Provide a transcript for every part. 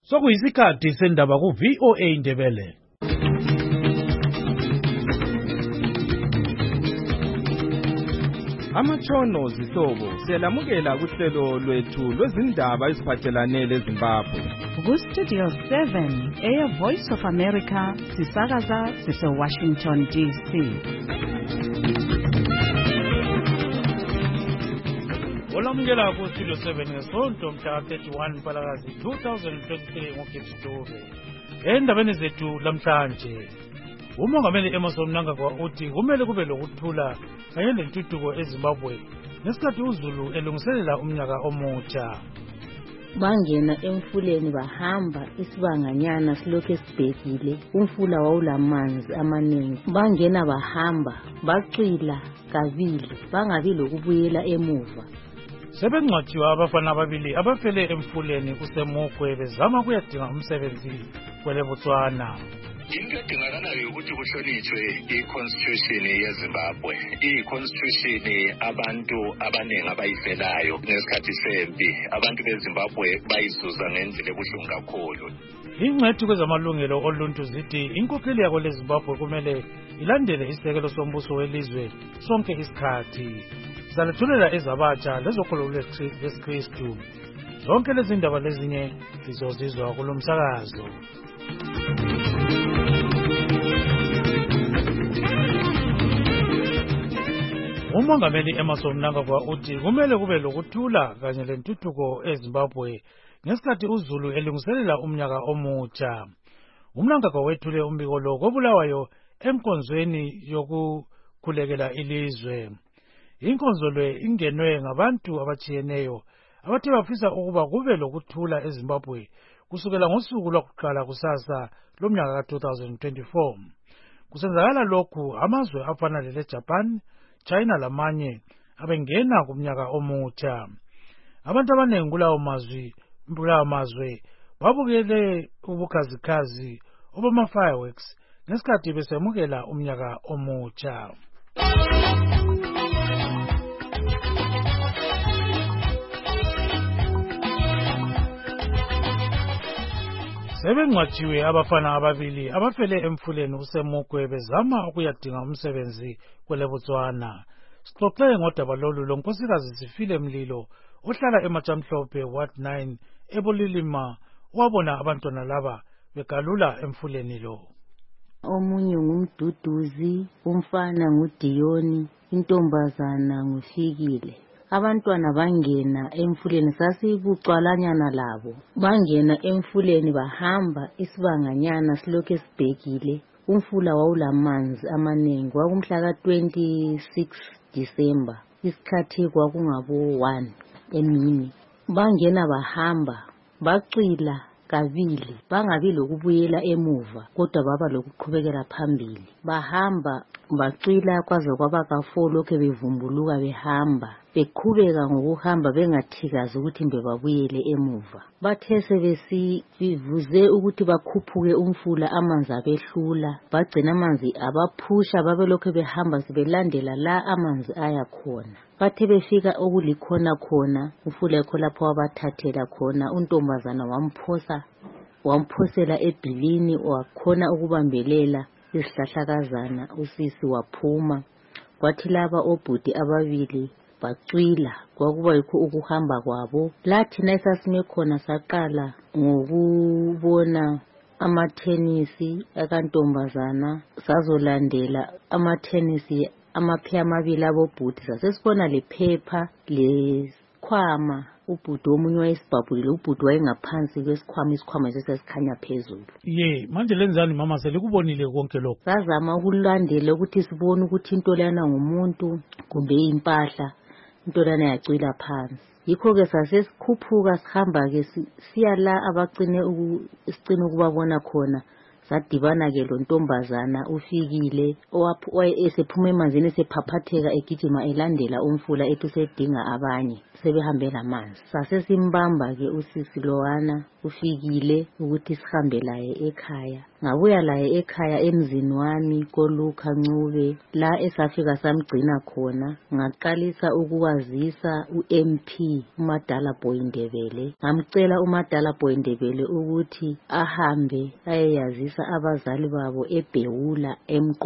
Sokuyisikhathi sendaba ku VOA Indebele. Amatshono zihlobo siyalamukela kuhlelo lwethu lwezindaba eziphathelane leZimbabwe. Ku-Studio 7 Air Voice of America sisakaza sise-Washington DC. Olamukela ku-Studio 7 ngesonto mhla 31 Mpalakazi 2023 ngoKipsdove. Endabeni zethu lamhlanje, uMongameli Emmerson Mnangagwa uthi kumele kube lokuthula kanye nentuthuko eZimbabwe ngesikhathi uZulu elungiselela umnyaka omutsha. Bangena emfuleni bahamba isibanganyana silokhu sibhekile, umfula wawulamanzi amaningi. Bangena bahamba bacwila kabili, bangabi lokubuyela emuva. Sebengcwatshiwe abafana ababili abafele emfuleni kusemukwe bezama kuyadinga umsebenzi kweleBotswana. Into edingakalayo ukuthi kuhlonitshwe i-constitution yeZimbabwe. I-constitution abantu abaningi abayifelayo ngesikhathi sempi. Abantu beZimbabwe bayizuza ngendlela ebuhlungu kakhulu. Ingcwethi kwezamalungelo oluntu zithi inkokheli yako leZimbabwe kumele ilandele isekelo sombuso welizwe sonke isikhathi. Zalethulela ezabatsha lezokholo lesiKristu. Zonke lezi ndaba lezinye sizozizwa kulomsakazo. uMongameli Emmerson Mnangagwa uthi kumele kube lokuthula kanye lentuthuko eZimbabwe ngesikhathi uZulu elungiselela umnyaka omutsha. uMnangagwa wethule umbiko lo koBulawayo enkonzweni yokukhulekela ilizwe. Inkonzo le ingenwe ngabantu abatshiyeneyo abathe bafisa ukuba kube lokuthula eZimbabwe kusukela ngosuku lwakuqala kusasa lomnyaka ka-2024. Kusenzakala lokhu amazwe afana leJapan, China lamanye abengena kumnyaka omutsha. Abantu abanengi kulawo mazwe babukele ubukhazikhazi obama-fireworks ngesikhathi besemukela umnyaka omutsha. Sebengcwatshiwe abafana ababili abafele emfuleni kusemukwe bezama ukuyadinga umsebenzi kweleBotswana. Sixoxe ngodaba lolu lonkosikazi Sifile Mlilo ohlala eMatshamhlophe Ward 9 eBulilima wabona abantwana laba begalula emfuleni lo. Omunye ngumduduzi, umfana nguDiyoni, intombazana nguFikile. Abantwana bangena emfuleni, sasibucwalanyana labo. Bangena emfuleni bahamba isibanganyana silokhu sibhekile. Umfula wawulamanzi amaningi. Kwakumhla ka-26 Disemba, isikhathi kwakungabo 1 emini. Bangena bahamba bacwila kabili, bangabi lokubuyela emuva kodwa baba lokuqhubekela phambili. Bahamba bacwila kwaze kwaba ka-4 lokhu bevumbuluka behamba, beqhubeka ngokuhamba bengathikazi ukuthi babuyele emuva. Bathe sebesivuze ukuthi bakhuphuke umfula, amanzi abehlula, bagcina amanzi abaphusha, babelokhu behamba sebelandela la amanzi aya khona. Bathe befika okulikhona khona, umfula ekho lapho wabathathela khona, untombazana wamphosela ebhilini, wakhona ukubambelela isihlahlakazana, usisi waphuma. Kwathi laba obhuti ababili bacwila, kwakuba yikho ukuhamba kwabo. Lathi nesasime khona saqala ngokubona amathenisi akantombazana, sazolandela amathenisi amaphe amabili abobhuti, sasesibona lephepha lesikhwama. Ubhuti omunye wayesibhabhulile, ubhuti wayengaphansi kwesikhwama, isikhwama sesikhanya phezulu. Manje lenzani mama, selikubonile konke lokho? Sazama ukulandela ukuthi sibone ukuthi into lana ngumuntu kumbe impahla, into lana yacwila phansi. Yikho-ke sasesikhuphuka sihamba-ke siya la sicine ukubabona khona. Sadibana-ke lo ntombazana uFikile esephuma emanzini, esephaphatheka egijima elandela umfula, ethi usedinga abanye, sebehambela amanzi. Sasesimbamba-ke usisi lowana uFikile ukuthi sihambe laye ekhaya. ngabuya laye ekhaya emzini wami koLuka Ncube la esafika samgcina khona. Ngaqalisa ukwazisa uMP uMadala Boyindebele, ngamcela uMadala Boyindebele ukuthi ahambe ayeyazisa abazali babo eBhewula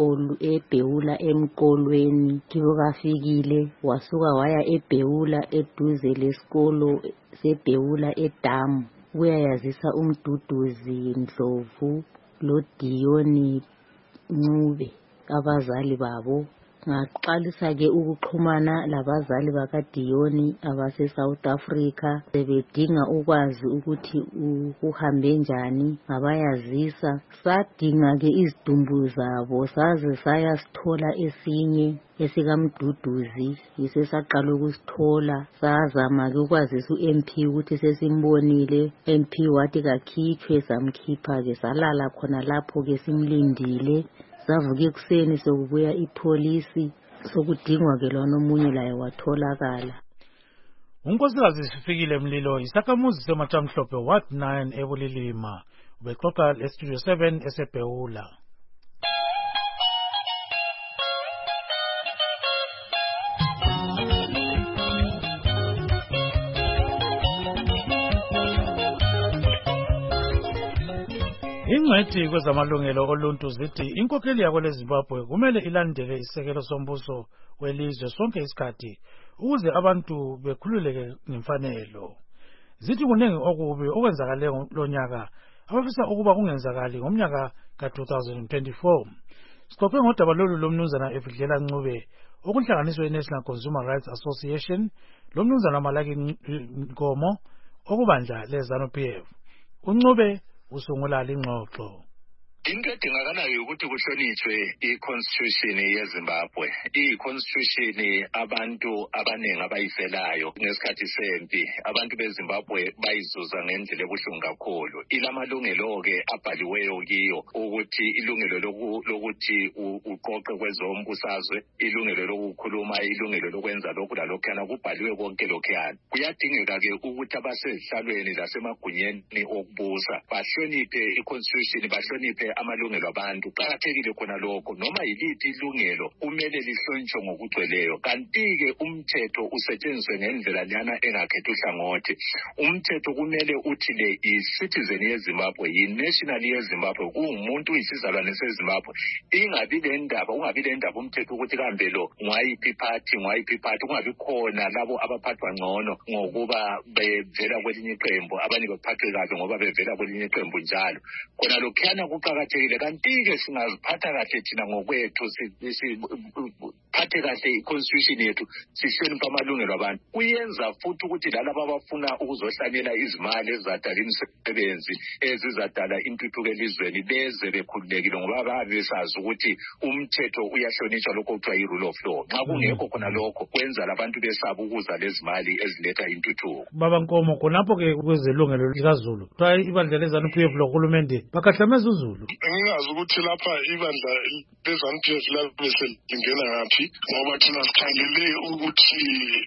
emqolweni. Kibokafikile wasuka waya eBhewula eduze lesikolo seBhewula eDamu uyayazisa uMduduzi Ndlovu loDiyoni Ncube abazali babo. Ngaqalisa-ke ukuxhumana labazali bakaDiyoni abase-South Africa sebedinga ukwazi ukuthi uhambe njani, ngabayazisa. Sadinga-ke izidumbu zabo saze sayasithola esinye esikaMduduzi, yisesaqala ukusithola. Sazama-ke ukwazisa uMP ukuthi sesimbonile. MP wathi kakhitshwe, samkhipha-ke salala khona lapho-ke simlindile. Savuka ekuseni sokubuya ipolisi sokudingwa-ke lona omunye laye watholakala. Unkosikazi Sifikile Mlilo isakhamuzi seMatshamhlophe Ward 9 eBulilima ubexoxa leStudio 7 eseBhewula. Ingcwethi kwezamalungelo oluntu zithi inkokheli yakweleZimbabwe kumele ilandele isekelo sombuso welizwe sonke isikhathi ukuze abantu bekhululeke ngemfanelo. Zithi kunengi okubi okwenzakale lonyaka abafisa ukuba kungenzakali ngomnyaka ka-2024. Sixoxe ngodaba lolu lomnumzana Efidlela Ncube okunhlanganiswe iNational Consumer Rights Association lomnumzana Malaki Nkomo okubandla leZANU-PF. uNcube usungula lingxoxo. Into edingakalayo ukuthi kuhlonishwe i-constitution yeZimbabwe. I-constitution abantu abaningi abayifelayo ngesikhathi sempi. Abantu beZimbabwe bayizuza ngendlela ebuhlungu kakhulu. Ilamalungelo-ke abhaliweyo kiyo ukuthi ilungelo lokuthi uqoqe kwezombusazwe, ilungelo lokukhuluma, ilungelo lokwenza lokhu lalokhuyana kubhaliwe konke lokhuyana. Kuyadingeka-ke ukuthi abasezihlalweni lasemagunyeni okubusa bahloniphe i-constitution, bahloniphe amalungelo abantu. Kuqakathekile khona lokho, noma yiliphi ilungelo kumele lihlonitshwe ngokugcweleyo. Kanti-ke umthetho usetshenziswe ngendlela lana engakhethi uhlangothi. Umthetho kumele uthi le i-citizen yeZimbabwe, yi-national yeZimbabwe, kungumuntu uyisizalwane seZimbabwe. Ungabi le ndaba umthetho ukuthi kambe lo ngwayiphi party, kungabi khona labo abaphathwa ngcono ngokuba bevela kwelinye iqembu, abanye baphathwe kahle ngoba bevela kwelinye iqembu njalo. Khona lokhuyana kuqakathekile. Kanti-ke singaziphatha kahle thina ngokwethu, siphathe kahle i-constitution yethu, sihloniphe amalungelo abantu. Kuyenza futhi ukuthi lalabo abafuna ukuzohlanyela izimali ezizadala imisebenzi, ezizadala intuthuko elizweni, beze bekhululekile ngoba babe besazi ukuthi umthetho uyahlonitshwa, lokho kuthiwa yi-rule of law. Nxa kungekho khona lokho kwenza labantu besaba ukuza lezimali eziletha intuthuko. Baba Nkomo, khonapho-ke kwezelungelo likaZulu kuthiwa ibandla leZANU-PF lohulumende bakhahlameza uZulu. Ngingazi ukuthi lapha ibandla leZANU-PF labe selingena ngaphi, ngoba thina sikhangele ukuthi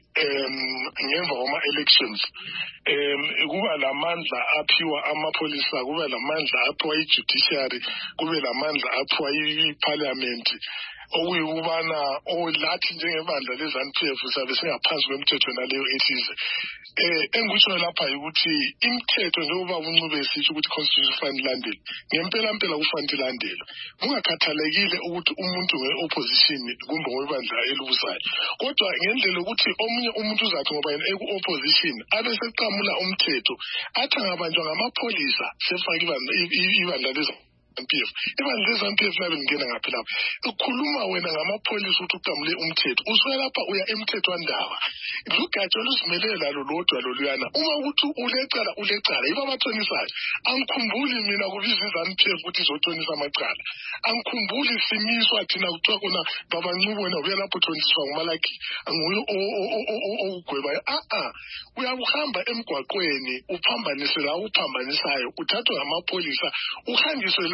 ngemva kwama-elections kuba lamandla aphiwa amapholisa, kube lamandla aphiwa i-judiciary, kube lamandla aphiwa i-parliament, okuyikubana lathi njengebandla leZANU-PF sabe singaphansi kwemithetho naleyo ethize. Engikutsho lapha ukuthi imithetho njengoba uNcube esitsho ukuthi constitution kufanele ilandelwe, ngempela kufanele ilandelwe. Kungakhathalekile ukuthi umuntu nge-opposition kumbe ngobandla elibusayo. Kodwa ngendlela ukuthi omunye umuntu uzathi ngoba yena eku-opposition abeseqamula umthetho athi angabanjwa ngamapholisa sefake ibandla leZANU-PF. Ibandla leZANU-PF labe lingena ngaphi lapha? Ukhuluma wena ngamapholisa ukuthi uqamule umthetho, usuka lapha uya emthethwandaba. Lugatsha oluzimelele lalo lodwa loluyana. Uma ukuthi ulecala yibo abathonisayo. Angikhumbuli mina kubiza iZANU-PF ukuthi izothonisa amacala. Angikhumbuli simiswa thina kuthiwa khona Baba Ncube wena ubuya lapho thoniswa nguMalaki nguye ogwebayo. Uyabuhamba emgwaqweni uphambanise la uphambanisayo, uthathwe ngamapholisa uhanjiswe la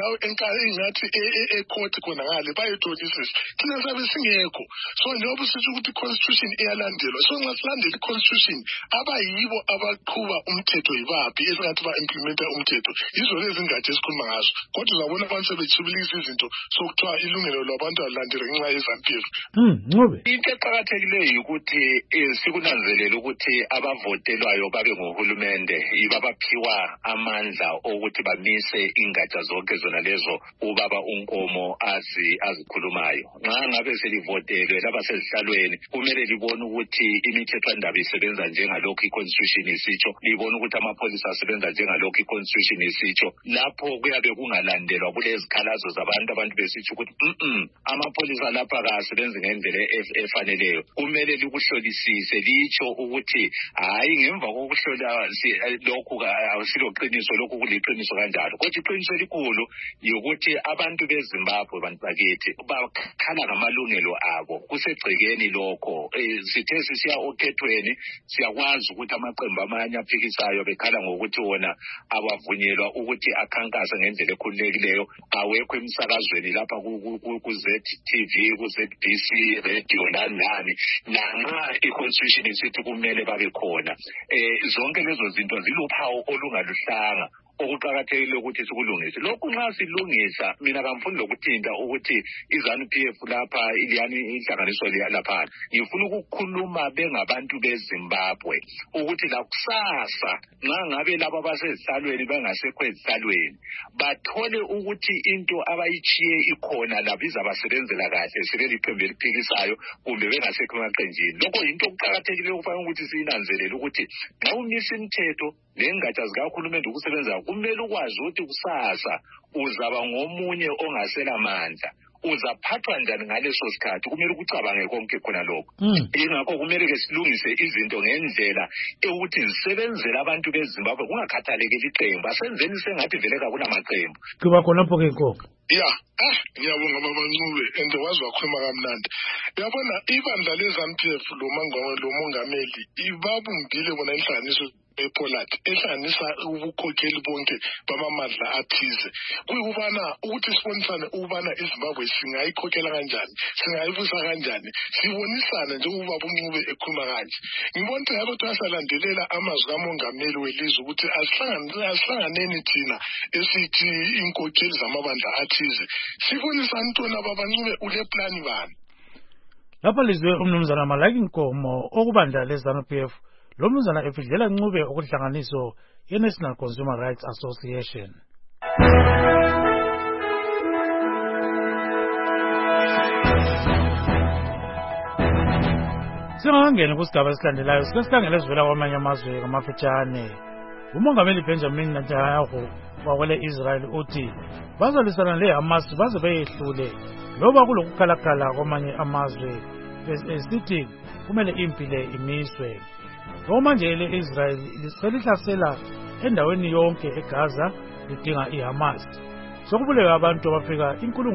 engathi e-court khona ngale bayetholisisa thina sabe singekho. So njengoba sithi ukuthi i-constitution iyalandelwa, so nxa silandela i-constitution abayibo abaqhuba umthetho yibaphi esingathi ba-implementa umthetho yizo lezi ngathi esikhuluma ngazo. Kodwa uzabona abantu sebethibilisa izinto sokuthiwa ilungelo lwabantu alulandelwe ngenxa ye-ZANU-PF. Ncube, into eqakathekileyo ukuthi sikunanzelele ukuthi abavotelwayo babe ngohulumende yibo abaphiwa amandla okuthi bamise ingatsha zonke zona lezo ubaba uNkomo azikhulumayo. Nxa ngabe selivotelwe laba sezihlalweni kumele libone ukuthi imithethwandaba isebenza njengalokhu i-constitution isitsho, libone ukuthi amapholisa asebenza njengalokhu i-constitution isitsho. Lapho kuyabe kungalandelwa kulezikhalazo zabantu, abantu besithi ukuthi amapholisa lapha kasebenzi ngendlela efaneleyo. Kumele likuhlolisise litsho ukuthi hayi ngemva kokuhlola lokhu asiloqiniso, lokhu kuliqiniso kanjalo. Kodwa iqiniso elikhulu yokuthi abantu beZimbabwe bantu bakithi bakhala ngamalungelo abo kusegcekeni lokho. Sithe sisiya okhethweni siyakwazi ukuthi amaqembu amanye aphikisayo bekhala ngokuthi wona abavunyelwa ukuthi akhankase ngendlela ekhululekileyo, awekho emsakazweni lapha ku-ZTV, ku-ZBC radio nani nanxa i-constitution isithi kumele babe khona. Zonke lezo zinto ziluphawu olungaluhlanga okuqakathekile ukuthi sikulungise. Lokhu nxa silungisa, mina kamfuni lokuthinta ukuthi iZANU-PF lapha iliyani inhlanganiso lapha. Ngifuna ukukhuluma bengabantu beZimbabwe ukuthi lakusasa nxa ngabe laba basezihlalweni bangasekho ezihlalweni bathole ukuthi into abayichiye ikhona labo izabasebenzela kahle sebeliqembu eliphikisayo kumbe bengasekho emaqenjini. Lokho yinto okuqakathekile okufanele ukuthi siyinanzelele ukuthi nxa umisa imithetho nengatsha zikahulumende ukusebenza kumele ukwazi ukuthi kusasa uzaba ngomunye ongasela mandla, uzaphathwa njani ngaleso sikhathi. Kumele ukucabange konke khona lokho. Ingakho kumele ke silungise izinto ngendlela ukuthi zisebenzele abantu beZimbabwe kungakhathalekile iqembu. Asenzeni sengathi vele kakunamaqembu. kuba khonapho ke Nkomo. Ya, ngiyabonga baba Ncube and wazi wakhuluma kamnandi. Uyabona ibandla le-ZANU-PF lo mongameli ibabumbile bona inhlanganiso ePoland ehlanganisa ubukhokheli bonke bamamandla athize. Kuyikubana ukuthi sibonisane ukubana iZimbabwe singayikhokhela kanjani, singayibusa kanjani, sibonisane njengoba uNcube ekhuluma kanje. Ngibona ukuthi ngabe twasalandelela amazwi kamongameli welizwe ukuthi asihlanganeni thina esithi inkokheli zamabandla athize. Sibonisane ntona baba Ncube ule plan bani. Lapha lizwe umnumzana Malaki Nkomo okubandla leZANU-PF. Lo mnumzana efidlela Ncube okuhlanganiso ye-National Consumer Rights Association. Singangena kusigaba esilandelayo sesikhangela ezivela kwamanye amazwe ngamafitshane. Umongameli Benjamin Netanyahu wakwele Israel uthi bazalisana leHamas baze beyehlule loba kulokukhalakhala kwamanye amazwe esithi kumele impi le imiswe. Manje le-Israel selihlasela endaweni yonke eGaza lidinga iHamas. Sokubulewe abantu abafika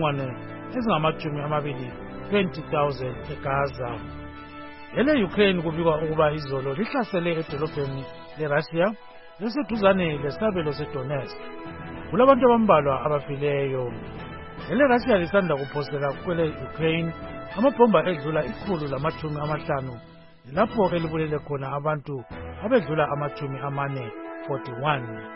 20,000 eGaza. Ele-Ukraine kubikwa ukuba izolo lihlasele edolobheni leRussia eseduzane lesabelo seDonetsk. Kulabantu abambalwa abafileyo. Ele-Russia lisanda kuphosela kwele-Ukraine amabhomba edlula 150 lapho elibulele khona abantu abedlula 41.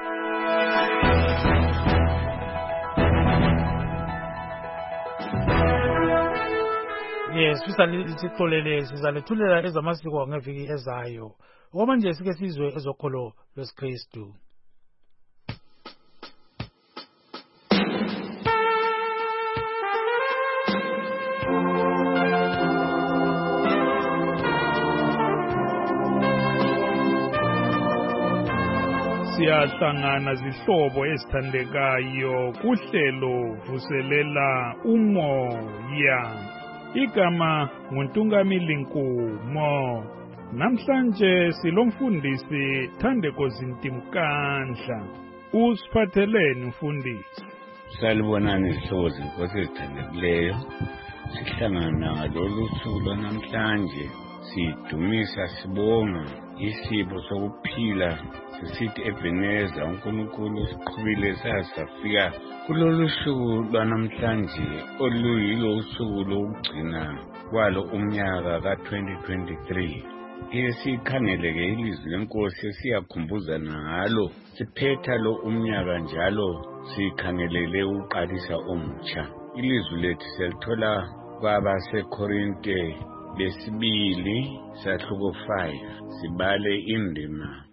Yes, sisixolele sizalethulela ezamasiko ngeviki ezayo. Okwamanje sike sizwe ezokholo lwesikristu. Siyahlangana zihlobo ezithandekayo kuhlelo vuselela umoya. Igama nguNtungamili Nkumo. Namhlanje silomfundisi Thandeko Zintimkandla. Usiphatheleni mfundisi? Salibonani zihlobo zenkosi ezithandekileyo. Sihlangana ngalolu suku namhlanje sidumisa sibonga isipho sokuphila sisithi Ebeneza uNkulunkulu siqhubile safika kulolu suku lwanamhlanje oluyilo usuku lokugcina kwalo umnyaka ka-2023. Sikhangeleke ilizwi lenkosi esiyakhumbuzana ngalo siphetha lo umnyaka njalo sikhangelele uqalisa omutsha. Ilizwi lethu selithola kwabaseKorinte lesibili sahluko 5 sibale indima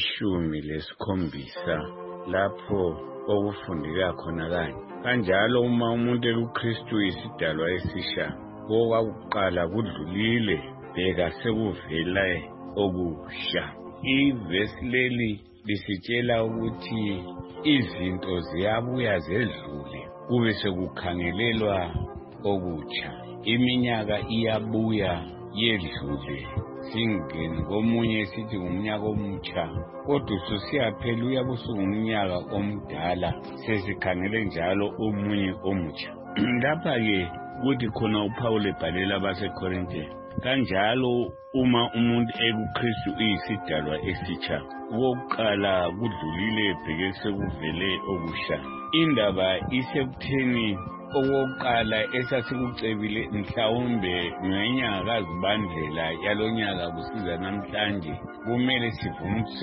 ye-17 lapho okufundeka khona kanje. Kanjalo uma umuntu ekuKristu isidalwa esisha, okwakuqala kudlulile, bheka sekuvela okusha. Ivesi leli lisitshela ukuthi izinto ziyabuya zedlule kube sekukhangelelwa okutsha. Iminyaka iyabuya yedlule singeni komunye sithi umnyaka omutsha, kodwa ususiyaphela uyabusuku umnyaka omdala sesikhangele njalo omunye omutsha. Lapha-ke kuthi khona uPawulu ebhalela abaseKorinte, kanjalo uma umuntu ekuKristu iyisidalwa esitsha, okokuqala kudlulile bheke sekuvele okusha. Indaba isekutheni okokuqala esasikucebile mhlawumbe ngenyanga kaZibandlela yalonyaka kusiza namhlanje, kumele sivume ukuthi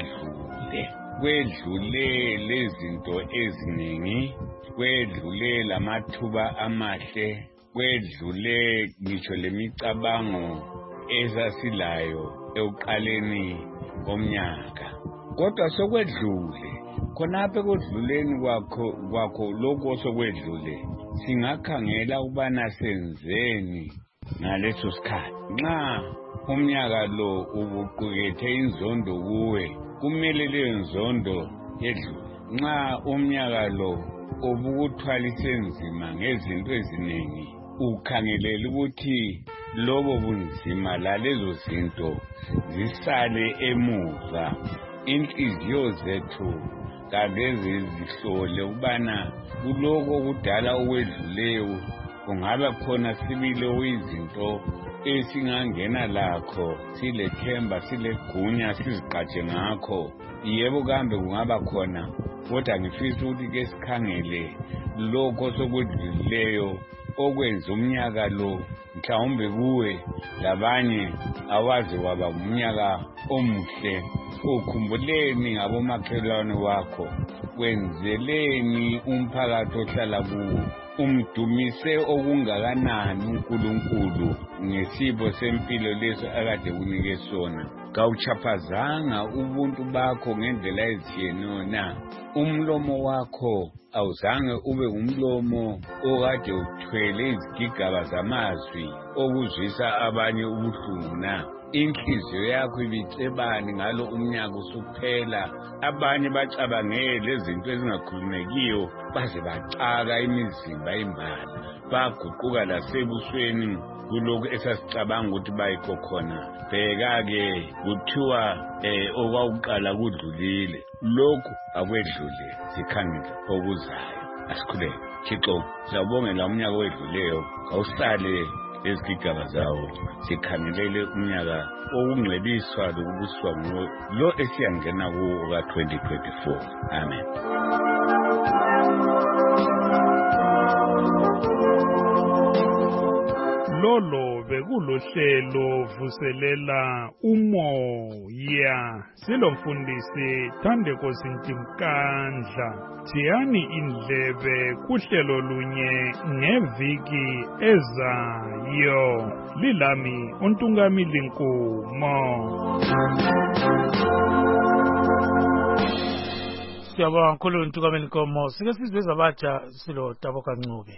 kwedlule lezinto eziningi, kwedlule lamathuba amahle, kwedlule ngitsho lemicabango esasilayo ekuqaleni komnyaka, kodwa sokwedlule. Khonapha ekudluleni kwakho lokho osokwedlule singakhangela ukubana senzeni ngaleso sikhathi. Nxa umnyaka lo ubuqukethe inzondo kuwe, kumele leyo nzondo yedlule. Nxa umnyaka lo ubukuthwalise nzima ngezinto eziningi, ukhangelela ukuthi lobo bunzima lalezo zinto zisale emuva. Inhliziyo zethu kageze zihlole ukubana kuloko kudala okwedluleyo kungaba khona sibile izinto esingangena lakho, silethemba, silegunya, sizigqaje ngakho. Yebo kambe kungaba khona, kodwa ngifisa ukuthi ke sikhangele lokho sokwedluleyo okwenza umnyaka lo mhlawumbe kuwe labanye awazi waba umnyaka omuhle. Ukhumbuleni ngabomakhelwane wakho, kwenzeleni umphakathi ohlala kuwo, umdumise okungakanani uNkulunkulu ngesipho sempilo leso akade kunike sona. Kawuchaphazanga ubuntu bakho ngendlela ezitshiyeneyo na? Umlomo wakho awuzange ube umlomo okade uthwele izigigaba zamazwi okuzwisa abanye ubuhlungu na? Inhliziyo yakho ibicebani ngalo umnyaka usuphela? Abanye bacabangele izinto ezingakhulumekiyo baze bacaka imizimba imbala, baguquka lasebusweni kulokhu esasicabanga ukuthi bayikho khona. Bheka-ke kuthiwa okwakuqala kudlulile, lokhu akwedlule, sikhangele okuzayo. Asikhuleke. Thixo, siyabongela umnyaka owedluleyo, kawusale ezigigaba zawo, sikhangelele umnyaka okungcweliswa lokubuswa lo esiyangena kuwo ka-2024. Amen. Lolo bekulohlelo vuselela umoya. Silomfundisi Thandekosi Ntimkandla. Thiyani indlebe kuhlelo lunye ngeviki ezayo. Lilami uNtungamili Nkumo. Siyabonga kakhulu uNtungamili Nkumo. Sike sizwe abatsha silo Taboka Ncube.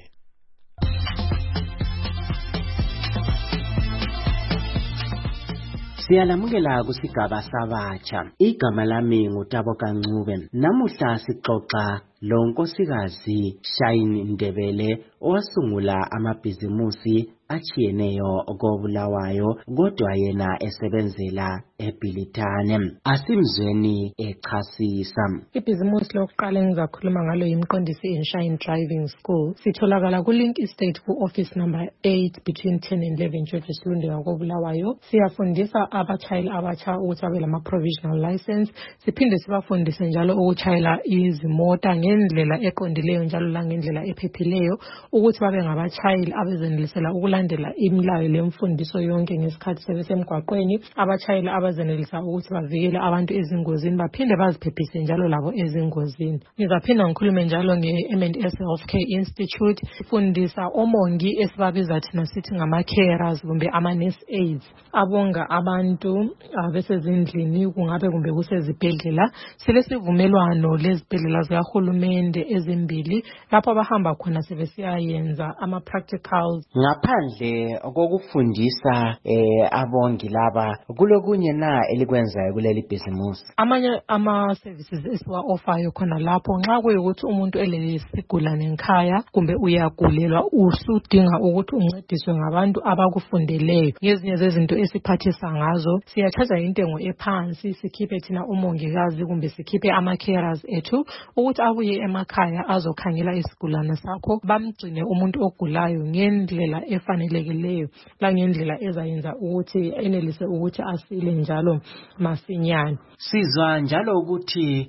Siyalamukela kusigaba sabatsha. Igama lami nguTaboka Ncube. Namuhla sixoxa lo nkosikazi Shine Ndebele owasungula amabhizimusi achiyeneyo koBulawayo kodwa yena esebenzela eBhilitane. Asimzweni echasisa. Ibhizimusi lokuqala engizakhuluma ngalo yimqondisi eShine Driving School. Sitholakala kuLink Estate ku-office number 8 between 10 and 11 Georges Lunde koBulawayo. Siyafundisa abatshayeli abatsha ukuthi babe lama-provisional license. Siphinde sibafundise njalo ukutshayela izimota ngendlela eqondileyo njalo langendlela ephephileyo ukuthi babe ngabatshayeli abezenelisela ukulandela imilayo lemfundiso yonke ngesikhathi sebesemgwaqweni, abatshayeli abezenelisa ukuthi bavikele abantu ezingozini baphinde baziphephise njalo labo ezingozini. Ngizaphinda ngikhulume njalo nge-M&S Healthcare Institute. Sifundisa omongi esibabiza thina sithi ngama-carers kumbe ama-nurse aides abonga abantu besezindlini kungabe kumbe kusezibhedlela. Silesivumelwano lezibhedlela zikahulumende ezimbili lapho abahamba khona sebesiyayenza ama-practicals. Ngaphandle kokufundisa abongi laba kulokunye na elikwenzayo kuleli bhizimusi? Amanye ama-services esiwa-offayo khona lapho nxa kuyukuthi umuntu elesigulane nkhaya kumbe uyagulelwa usudinga ukuthi uncediswe ngabantu abakufundeleyo ngezinye zezinto esiphathisa ngazo, siyachaza intengo ephansi, sikhiphe thina umongikazi kumbe sikhiphe ama-carers ethu ukuthi abuye emakhaya azokhangela isigulane sakho, bamgcine umuntu ogulayo ngendlela efanelekileyo langendlela ezayenza ukuthi enelise ukuthi asile njalo masinyane. Sizwa njalo ukuthi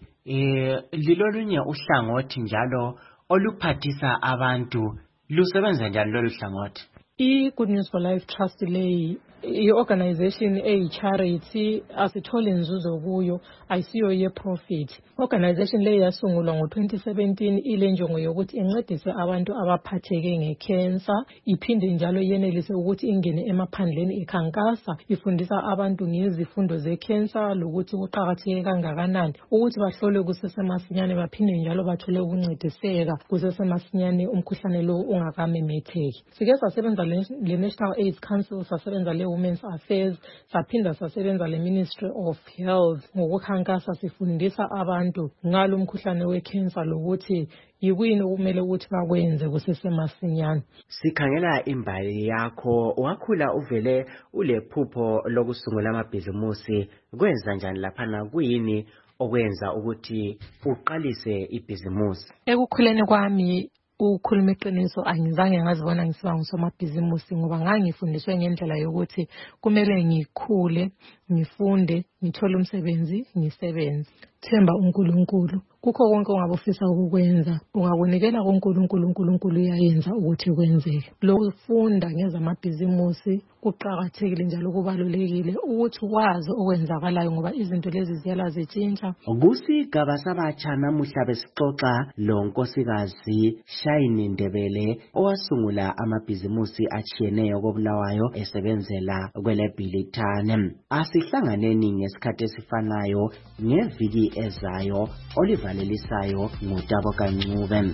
lilolunye uhlangothi njalo oluphathisa abantu, lusebenza njani lolu hlangothi? I-Good News for Life Trust leyi i-organization eyi-charity, asithole nzuzo kuyo, ayisiyo ye-profit. Organization leyi yasungulwa ngo-2017 ile njongo yokuthi incedise abantu abaphatheke nge-cancer, iphinde njalo yenelise ukuthi ingene emaphandleni ikhankasa, ifundisa abantu ngezifundo ze-cancer lokuthi kuqakatheke kangakanani ukuthi bahlolwe kusesemasinyane baphinde njalo bathole ukuncediseka kusesemasinyane umkhuhlane lo ungakamemetheki. Sike sasebenza le-National AIDS Council, sasebenza le-Women's Affairs, saphinda sasebenza le-Ministry of Health ngokukhankasa sifundisa abantu ngalo umkhuhlane we-cancer lokuthi yikuyini okumele ukuthi bakwenze kusesemasinyane. Sikhangela imbali yakho, wakhula uvele ulephupho lokusungula amabhizimusi. Kwenza njani laphana, kuyini okwenza ukuthi uqalise ibhizimusi? Ekukhuleni kwami ukukhuluma iqiniso angizange ngazibona ngisiba ngusomabhizimusi ngoba ngangifundiswe ngendlela yokuthi kumele ngikhule, ngifunde, ngithole umsebenzi, ngisebenze. Themba uNkulunkulu. Kukho konke ongabufisa ukukwenza, ungakunikela kuNkulunkulu, uNkulunkulu uyayenza ukuthi kwenzeke. Lokufunda ngezamabhizimusi kuqakathekile njalo kubalulekile ukuthi wazi okwenzakalayo ngoba izinto lezi ziyala zitshintsha. Kusigaba sabatsha namuhla besixoxa lonkosikazi Shine Ndebele owasungula amabhizimusi achiyeneyo koBulawayo esebenzela kweleBhilitane. Asihlanganeni ngesikhathi esifanayo ngeviki ezayo olivalelisayo nguTabo Kancube.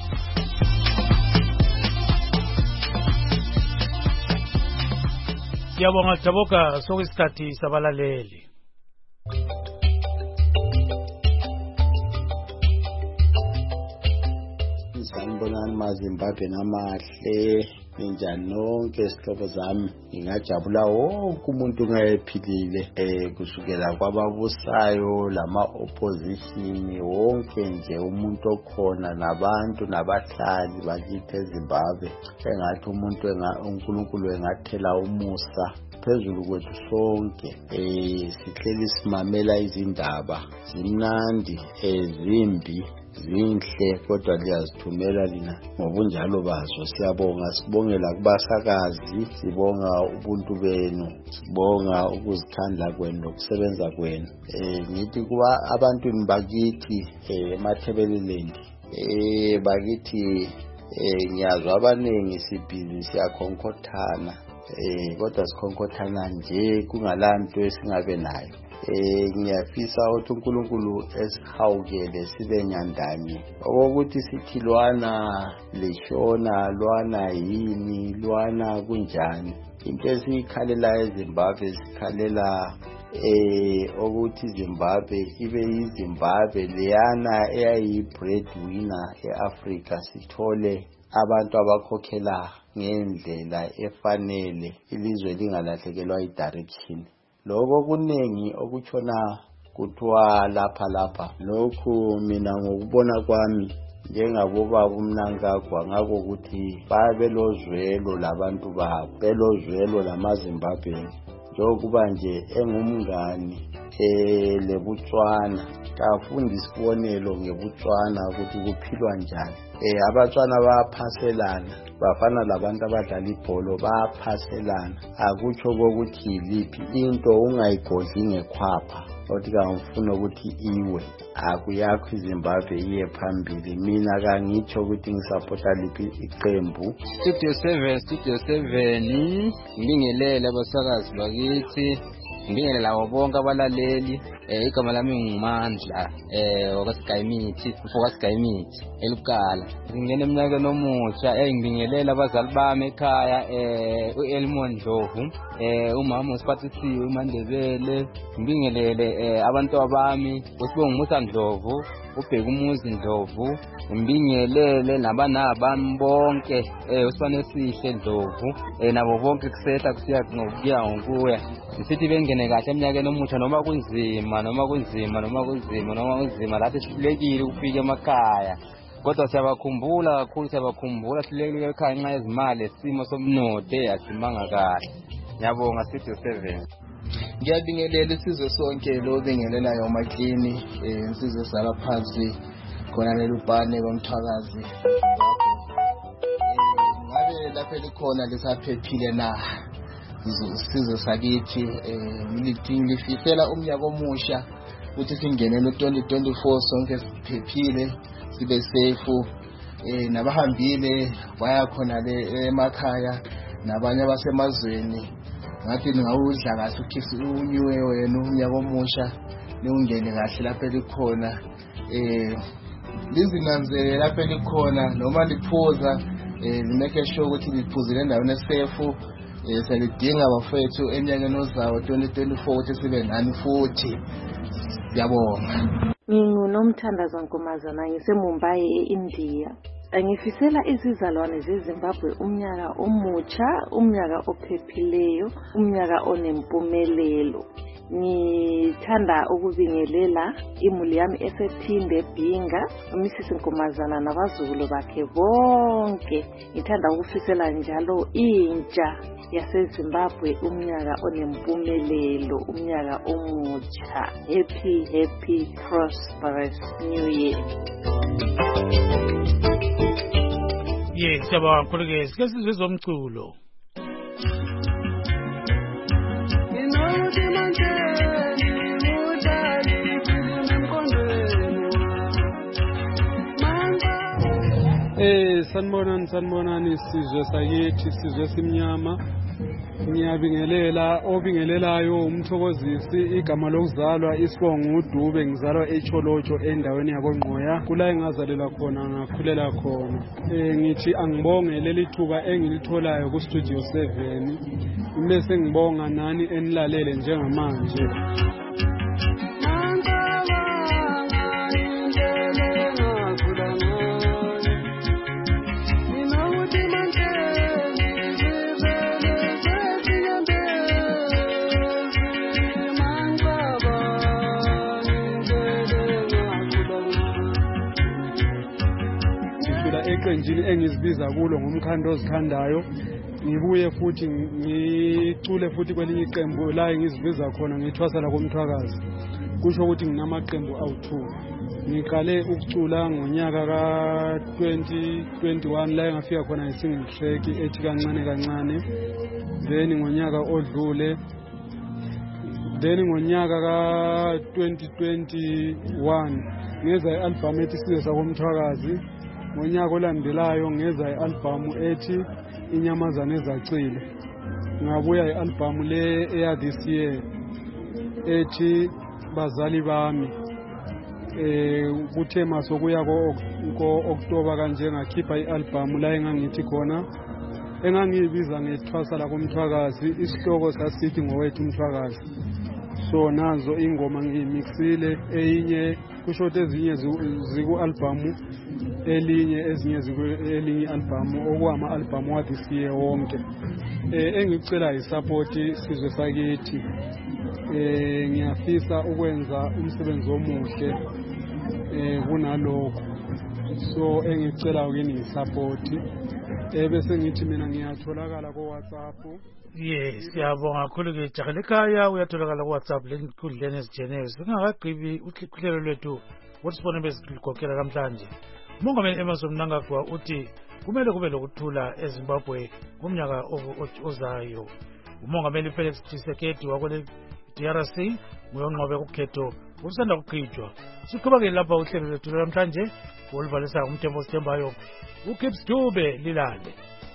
Siyabonga Taboka, sokusikhathi sabalaleli. Sanibonani maZimbabwe namahle, ninjani nonke isihlobo zami. Ngingajabula wonke umuntu ungayephilile kusukela kwababusayo lama opposition wonke nje umuntu okhona nabantu nabahlali bakithi eZimbabwe. Engathi umuntu uNkulunkulu engathela umusa phezulu kwethu sonke. Sihleli simamela izindaba zimnandi zimbi zinhle kodwa liyazithumela lina ngobunjalo bazo. Siyabonga, sibongela kubasakazi, sibonga ubuntu benu, sibonga ukuzikhandla kwenu nokusebenza kwenu. Ngithi kuba abantwini bakithi eMathebeleland bakithi ngiyazwa abaningi sibhizi siyakhonkothana kodwa sikhonkothana nje kungalanto esingabe nayo. Ngiyafisa ukuthi uNkulunkulu esihawukele sibe nyandanye okokuthi sithi lwana leshona lwana yini lwana kunjani. Into esiyikhalela eZimbabwe sikhalela ukuthi Zimbabwe ibe yiZimbabwe leyana eyayi breadwinner eAfrica, sithole abantu abakhokhela ngendlela efanele ilizwe lingalahlekelwa idirection. Lokho kunengi okutshona kuthiwa lapha lokhu mina ngokubona kwami njengabobaba uMnangagwa ngakho ukuthi babelozwelo labantu babo belozwelo lamaZimbabwe njengokuba nje engumngani leBotswana kafunda isibonelo ngeBotswana ukuthi kuphilwa njani. Abatswana bayaphaselana bafana labantu abadlala ibholo bayaphaselana akutsho ukuthi yiliphi into ungayigodli ngekhwapha othi kangifuna ukuthi iwe akuyakho iZimbabwe iye phambili. Mina kangitsho ukuthi ngisapota liphi iqembu. Studio 7 ngibingelele abasakazi bakithi, ngibingelele labo bonke abalaleli. Igama lami ngumandla wakwaSkyMithi, mfowakaSkyMithi eLukala. Ngingena eminyakeni omusha ngibingelela abazali bami ekhaya, uElmon Ndlovu, umama uSiphathisiwe uMandebele, ngibingelele abantu bami uSibonga Musa Ndlovu, uBhekumuzi Ndlovu, ngibingelele nabanabami bonke uSifanesihle Ndlovu, nabo bonke kusehla kusiya ngokuya ngokuya. Sithi bengene kahle eminyakeni omusha noma kunzima lathi sihlekile ukufika emakhaya, kodwa siyabakhumbula kakhulu, sihlekile ekhaya ngenxa yezimali lesimo somnotho asimanga kahle. Ngiyabonga Studio 7. Ngiyabingelela isizwe sonke lo bingelelayo uMaklini, insizwe sala phansi khona lelubhane kwamthwakazi. Ngabe lapha likhona lisaphephile na isizwe sakithi, ngilifisela umnyaka omusha ukuthi singenele 2024 sonke siphephile sibe safe, nabahambile baya khona le emakhaya nabanye abasemazweni ngathi ngawudla kahle ukhisi unywe wena umnyaka omusha ningene kahle lapha likhona, lizinanzele lapha likhona noma liphuza make sure ukuthi liphuzile endaweni esafe. Salidinga bafethu eminyakeni ozayo 2024 ukuthi sibe nani futhi. Siyabonga. NginguNomthandazo Nkomazana ngiseMumbai eIndia. Angifisela izizalwane zeZimbabwe umnyaka omutsha, umnyaka ophephileyo, umnyaka onempumelelo. Ngithanda ukubingelela imuli yami esephinde Bhinga, uMrs Nkomazana nabazukulu bakhe bonke. Ngithanda ukufisela njalo intsha yaseZimbabwe umnyaka onempumelelo, umnyaka omutsha. Happy prosperous new year. Yes, siyabonga kakhulu-ke sike sizwe zomculo. Sanibonani sizwe sakithi, sizwe simnyama. Ngiyabingelela obingelelayo umthokozisi, igama lokuzalwa Isibonga uDube, ngizalwa eCholotsho endaweni yakoNgqoya kula engazalela khona ngakhulela khona. Ngithi angibonge leli thuba engilitholayo ku Studio 7, bese ngibonga nani enilalele njengamanje. Eqenjini engizibiza kulo ngomkhando ozikhandayo, ngibuye futhi ngicule futhi kwelinye iqembu la engizibiza khona ngithwasa la komthwakazi, kusho ukuthi nginamaqembu awu2. Ngiqale ukucula ngonyaka ka2021 la engafika khona ngesingle track ethi kancane kancane, then ngonyaka odlule, then ngonyaka ka2021 ngeza ialbum ethi Sizwe sakomthwakazi. Ngonyaka olandelayo ngeza ialbum ethi Inyamazane Ezacile. Ngabuya ialbum le eya this year ethi Bazali Bami. Kuthe masokuya ko-October kanje ngakhipha ialbum la engangithi khona engangiyibiza ngethwasa la komthwakazi, isihloko sasithi ngowethu umthwakazi. So nazo ingoma ngiyimixile, eyinye kusho ukuthi ezinye ziku-albhamu elinye, ezinye elinye i-albhamu, okuwama-albhamu wa-this year wonke. Engikucela yisapoti sizwe sakithi. Ngiyafisa ukwenza umsebenzi omuhle kunalokho, so engicela ukini yisapoti. Bese ngithi mina ngiyatholakala ko-WhatsApp. Yes, siyabonga kakhulu ke Jakalekaya, uyatholakala ku-WhatsApp lenkundleni ezijeneyo. Singakagqibi uhlelo lwethu wokusibona besigqokela namhlanje. Umongameli Emmerson Mnangagwa uthi kumele kube lokuthula eZimbabwe kumnyaka ozayo. Umongameli Felix Tshisekedi wakule DRC nguyonqobe ukukhetho usanda kuqhijwa. Siqhubeke lapha uhlelo lwethu namhlanje oluvalisa umthembu osithembayo uKips Dube lilale.